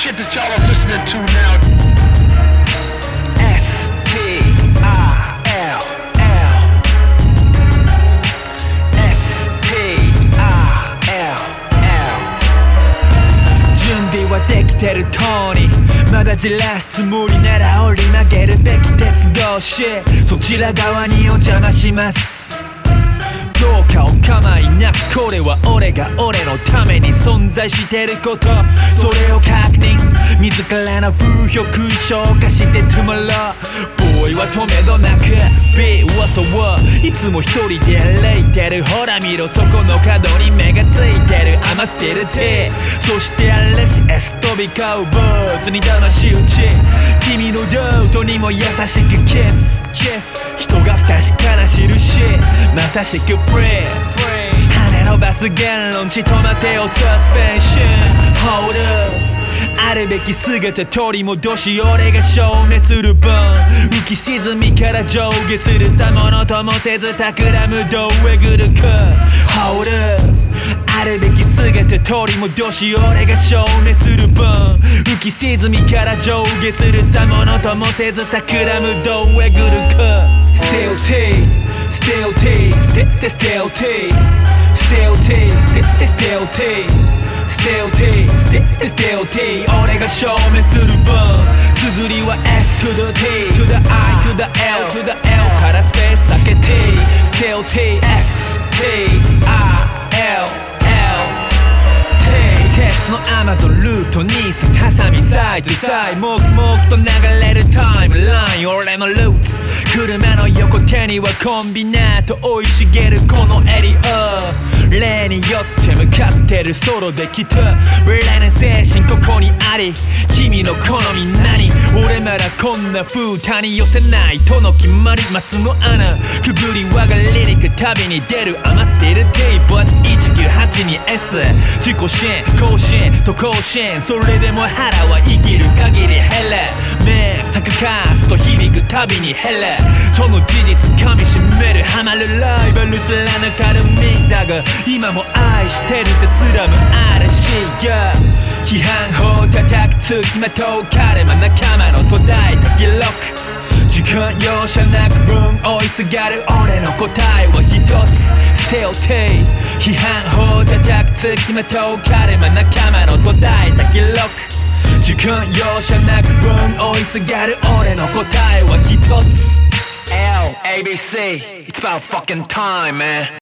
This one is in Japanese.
shit that y'all are listening to now. STILL 準備はできてるトーニーまだじらすつもりなら折り曲げるべき鉄格子そちら側にお邪魔しますどうかお構いなくこれは俺が俺のために存在してることそれを確認自らの風評食い消化して Tomorrow ボーイは止めどなく Be was a war いつも一人で歩いてるほら見ろそこの角に目がついてる余してる手そして嵐 S 飛び交う坊主に魂打ち君のダウトにも優しくキス人が不確かな印まさしくフリー羽伸ばす言論地と待てよサスペンション Hold up あるべき姿取り戻し俺が証明する番浮き沈みから上下するさものともせず企むどうえぐるか Hold up あるべき姿取り戻し俺が証明する番浮き沈みから上下するさものともせず企むどうえぐるか Still T Still T Still T Still T Still T Still T Still T 俺が証明する番綴りは S to the T to the I to the L to the L からスペース開け T Still T S T I L L T 鉄のアマゾンルートにハサミサイドサイ黙々と流れるタイムライン俺のルーツ車の横手にはコンビナート生い茂るこのエリア例によって向かってるソロで来たブレな精神ここにあり君の好み何俺ならこんな風他に寄せないとの決まりマスの穴くぐり輪がリリック旅に出る余してるテープは198に S 自己支援甲子園と甲子園それでも腹は生きる限り減れ目サクカスと響くたびに減れその事実噛みしめるハマるライバルすら抜かる身だが今も愛してるぜスラム嵐が批判法叩くつきまとう彼は仲間の途絶えた記録時間容赦なく分追いすがる俺の答えは一つ Still T 批判法叩くつきまとう彼は仲間の途絶えた記録時間容赦なく分追いすがる俺の答えは一つ L ABC It's about fucking time man